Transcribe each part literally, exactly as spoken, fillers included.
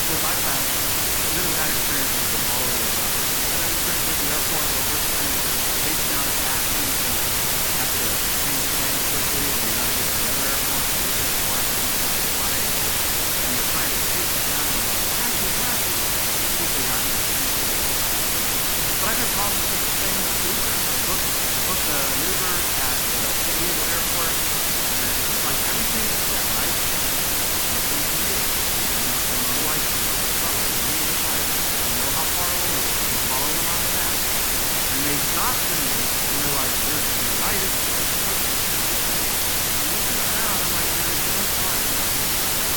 because I've had really bad experiences with all of the above. I've had experiences at the airport where a person trying to chase down a taxi because they have to change planes quickly or they got to get to the other airport because this airport has a fast flight and they're trying to chase it down and they're like, taxi, taxi, to see if they got any change. But I've had problems just the same with Ubers. I booked I booked a, an Uber at the San Diego airport, and it's like everything is set, right? Like G P S, you know, you know the license plate, the color, the name of the flight. You know how far away it is. You follow them on the map, and they stop for me, and they're like, "You're you're right. It's it's perfect." And I'm looking around. I'm like, and there's no cars around me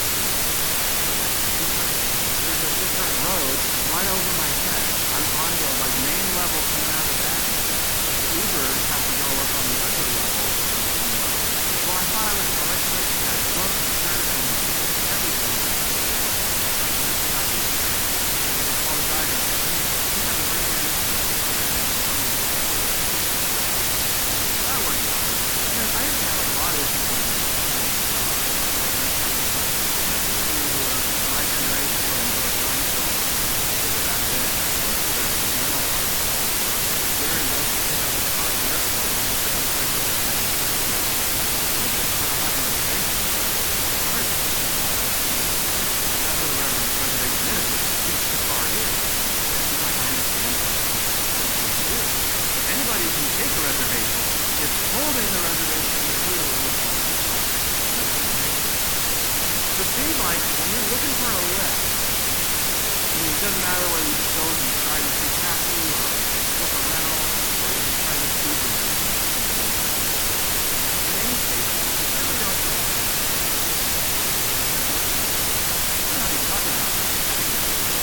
because there's a different road right over my head. I'm on the like main level coming out of the baggage, but the Ubers have to go up on the upper level to the main level. Well, I thought I was in the right place. I had a book, a shirt, and everything. And this guy picks me up. And I call the driver and I said, "Hey, I think I'm right here. Just take me somewhere and tell me where to go." So that worked out. And then I have had a lot of issues with reservations as well. Like when it comes to uh, my generation and those young folks, take it back then or their rental cars. There is those who pick up their car at the airport and they put these reservations so that if you don't have a reservation, they won't charge you. I asked what a rever- reservation is. It's whose the car is. He's like, I understand that. That's what it's supposed to do. But anybody can take a reservation. It's holding the reservation is who is the reservation. So it seems like when you're looking for a lift, I mean, it doesn't matter whether you just go and you try this new taxi or you book a rental or you just try this Uber thing in the meantime. In any case, you really don't know. You know? You don't know how you're talking about having a lift.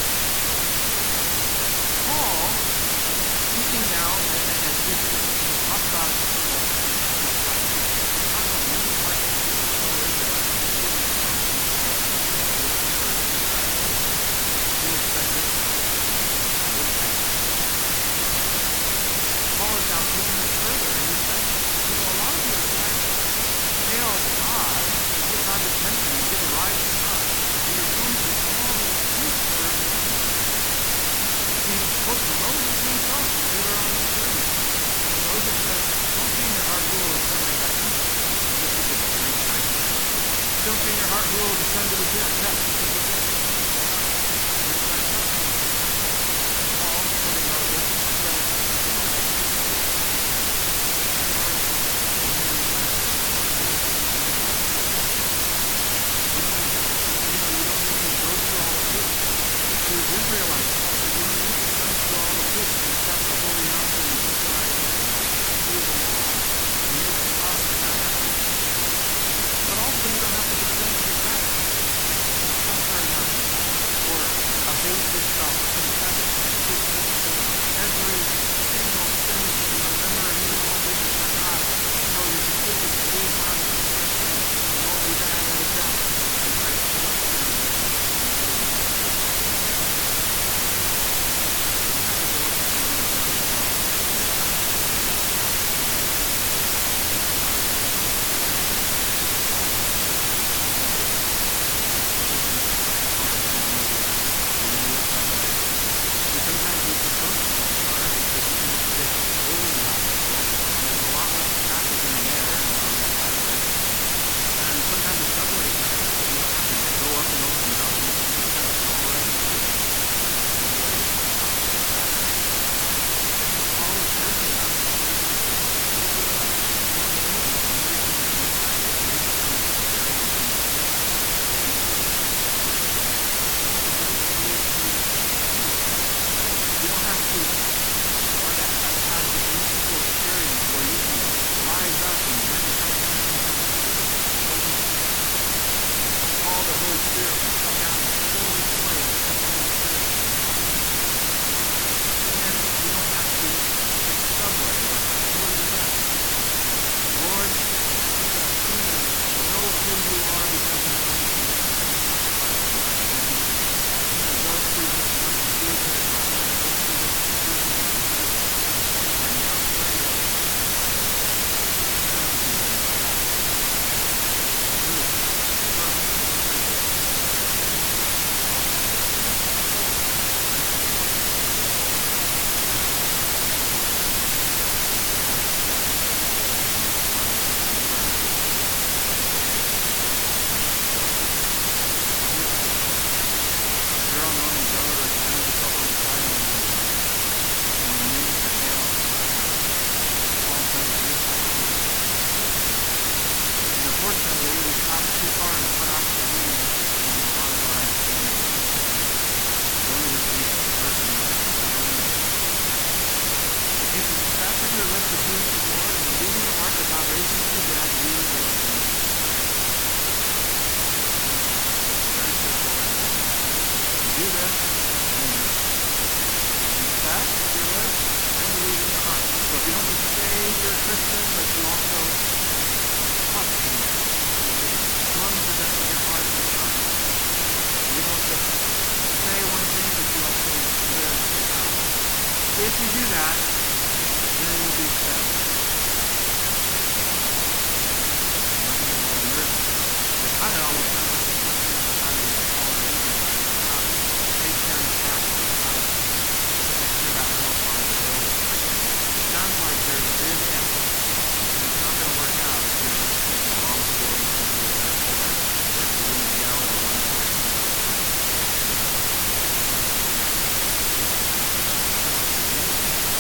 Paul, speaking now, and, and we've, we've, we've talked about this passage of Scripture, we've talked about many hearts of his fellow Israelites, including some in uh, those who were disciples who expected this passage. Paul is now taking it further, and he says, you know, a lot of you are trying to hail God, give God's attention, and give a ride to God, and you're going through all these hoops for repentance. He quotes Moses himself later on in the sermon. When Moses says, don't say in your heart, who will ascend to heaven, as if he could reach righteousness. And don't say in your heart, who will descend to the depths of the pit. And it's like, no, no, no. Paul, quoting Moses, says, no, as far as the main land, you don't have to descend to the pit. You don't need to, you know, you don't need to go through all the hoops. To his Israelites, Paul says, you don't need to jump through all the hoops to cross the holy mountain of the Sinai mountain or through the law. You need to cross none of that. But also, you don't have to descend to the depths and suffer also trusting is among the depths of your heart you trust. You don't just say one thing, but you actually live it out. If you do that, then it will be fed. Now I'm getting a little nervous. It kind of almost sounds like a question of how to install an engine, or how to take care of the castle, or how to make sure that little part of the building. Sounds like there's big ifs, and it's not going to work out if you're just taking long stories to the airport, or if you wouldn't yell or run fast enough to find the exit. That must be you,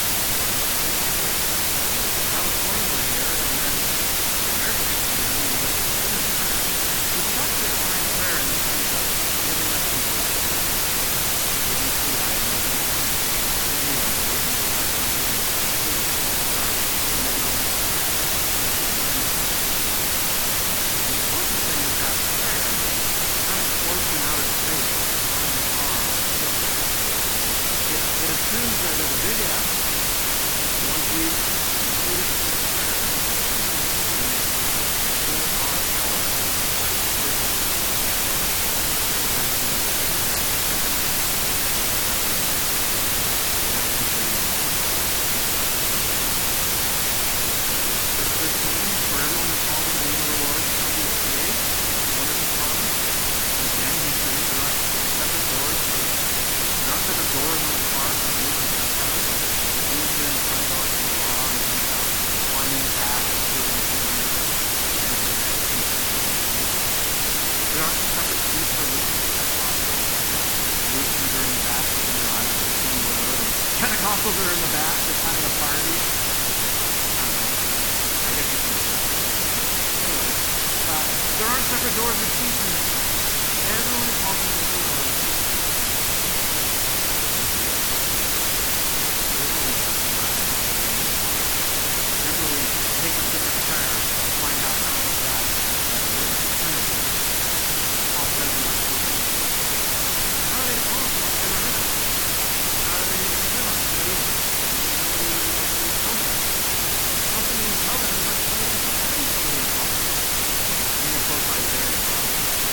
I was playing one here, and then the prayer text came to me, and there's a sinner's prayer, which is actually a fine prayer in the sense of giving us simplicity. A B C I N G. For you, I believe in Christ Jesus, the King, the Son, the all-knowing Father. And the important thing is that prayer kind of floats in outer space, not in the car on a hill. It, it assumes that there's a big F, and once we've completed the sinner's prayer, then let's pour our heart with gratitude back into the engine. Verse thirteen, for everyone who calls on the name of the Lord shall be saved. What does he promise? Again, he's saying there aren't separate doors for there aren't separate doors on the car for Jews and Gentiles, like the Jews get in the front door through the law and the Gentiles climb in the back through independence and through grace and sanctification. There aren't separate seats for Lutherans and Pentecostals, like the Lutherans are in the back keeping their eyes fixed on the road, and Pentecostals are in the back just having a party. I don't know. I guess you could say that. Anyway, uh, there aren't separate doors or seats in heaven. Everyone who calls on the name of the Lord will be saved. Rarely justify the name of the Lord. Liberally take the sinner's prayer to find out how that uh, is a Trinity. Paul says in Acts fourteen. How are they calling for what they've never heard of? How are they going to hear about it? Nobody, nobody actually tells them. How can they tell them unless they themselves believe God's word? And then he quotes Isaiah twelve.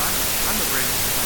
I'm I'm the bridge because I